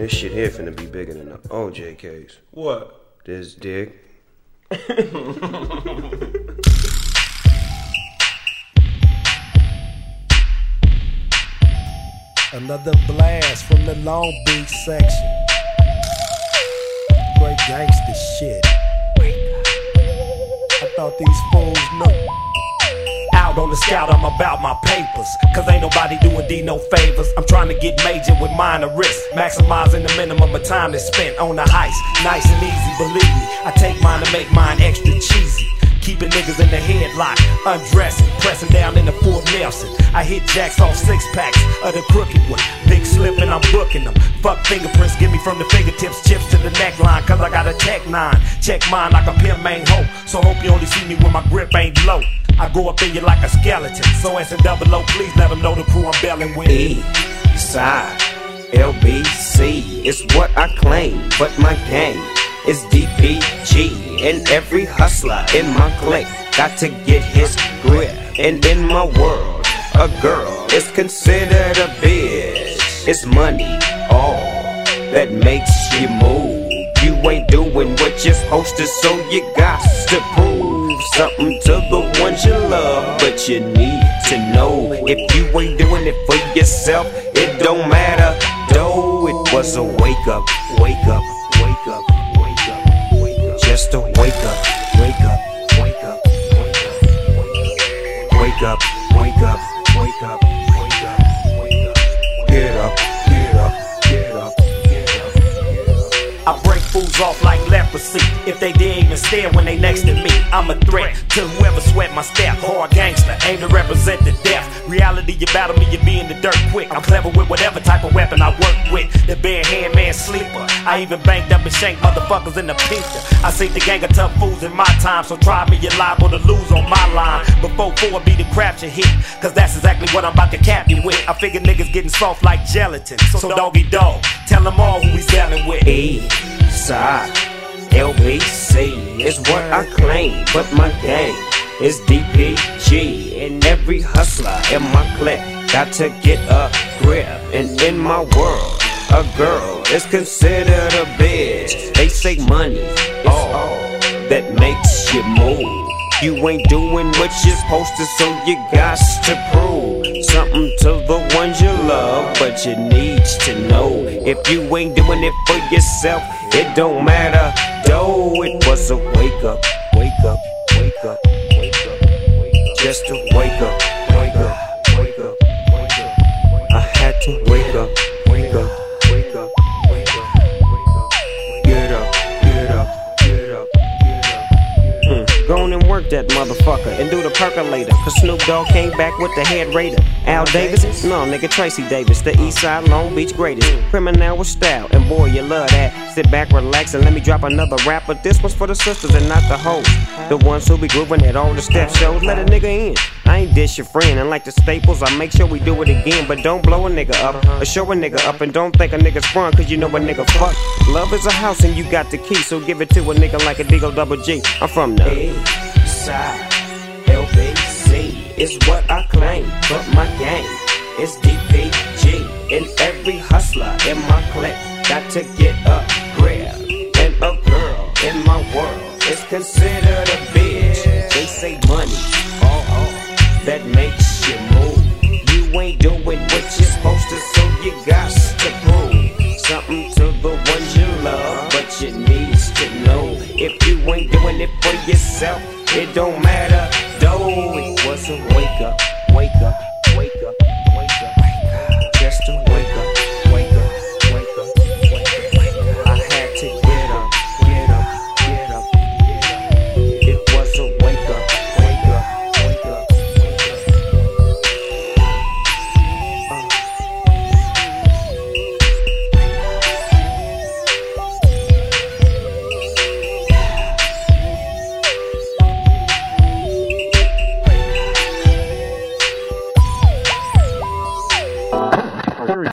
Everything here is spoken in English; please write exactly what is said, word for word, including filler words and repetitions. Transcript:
this shit here finna be bigger than the O J case. What? This dick. Another blast from the Long Beach section. Great gangsta shit. I thought these fools knew. Out on the scout, I'm about my papers. Cause ain't nobody doing D no favors. I'm trying to get major with minor risk. Maximizing the minimum of time that's spent on the heist. Nice and easy, believe me. I take mine to make mine extra cheesy. Keeping niggas in the headlock, undressing, pressing down in the Fort Nelson. I hit jacks off six packs of the crooked one. Big slip and I'm booking them. Fuck fingerprints, give me from the fingertips, chips to the neckline. Cause I got a tech nine. Check mine like a pimp main hoe. So hope you only see me when my grip ain't low. I go up in you like a skeleton. So S and double O, please let them know the crew I'm belling with. East side, L B C is what I claim, but my game is D P G. And every hustler in my clique got to get his grip. And in my world, a girl is considered a bitch. It's money, all that makes you move. You ain't doing what you're supposed to, so you got to prove something to the ones you love. But you need to know, if you ain't doing it for yourself, it don't matter. Though it was a wake up, wake up, wake up, wake up, wake up. Just a wake up, wake up, wake up, wake up, wake up, wake up, wake up, wake up, wake up. Get up, get up, get up, get up, get up. I break fools off like leprosy. If they didn't even stare when they next to me, I'm a threat to whoever sweat my step. Hard gangster, aim to represent the death. Reality, you battle me, you be in the dirt quick. I'm clever with whatever type of weapon I work with. The bare hand man sleeper. I even banked up and shanked motherfuckers in the picture. I see the gang of tough fools in my time, so try me, you're liable to lose on my line. Before four be the crapture hit, cause that's exactly what I'm about to cap you with. I figure niggas getting soft like gelatin. So doggy dog, tell them all who he's dealing with. East side, L B C is what I claim, but my game is D P G. And every hustler in my clique got to get a grip. And in my world, a girl is considered a bitch. They say money is all that makes you move. You ain't doing what you're supposed to, so you got to prove something to the ones you love. But you need to know, if you ain't doing it for yourself, it don't matter. Though it was a wake up, wake up, wake up, wake up, wake up. Just to wake up, wake up, wake up, wake up. I had to wake up, wake up, wake up, wake up, wake up. Get up, get up, get up, get up. Hmm. Go on and work that motherfucker and do the percolator. Cause Snoop Dogg came back with the head raider. Al Davis? No, nigga, Tracy Davis, the East Side Long Beach greatest. Criminal with style, and boy, you love that. Sit back, relax, and let me drop another rap. But this one's for the sisters and not the hoes. The ones who be grooving at all the step shows. Let a nigga in. I ain't dish your friend, and like the Staples, I make sure we do it again. But don't blow a nigga up, or show a nigga up, and don't think a nigga's front, cause you know a nigga fuck. Love is a house, and you got the key, so give it to a nigga like a Digo double G. I'm from the East Side, L B C is what I claim, but my game is D P G. And every hustler in my clique got to get a grip. And a girl in my world is considered a bitch. They say money, oh, oh, that makes you move. You ain't doing what you're supposed to, so you got to prove something to the ones you love. But you need to know, if you ain't doing it for yourself, it don't matter. Though it was a wake up, wake up.